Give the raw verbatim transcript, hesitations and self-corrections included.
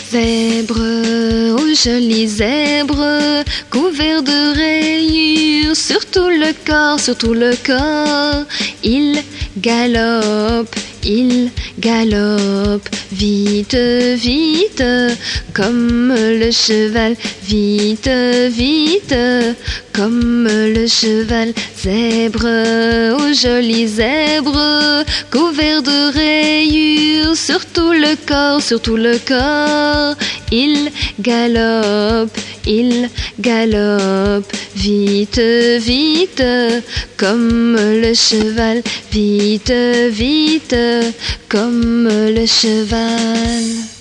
Zèbre, oh joli zèbre, couvert de rayures sur tout le corps, sur tout le corps. Il galope, il galope, vite, vite, comme le cheval, vite, vite, comme le cheval. Zèbre, oh joli zèbre, couvert de rayures sur tout le corps, sur tout le corps. Il galope, il galope, vite, vite, comme le cheval, vite, vite, comme le cheval.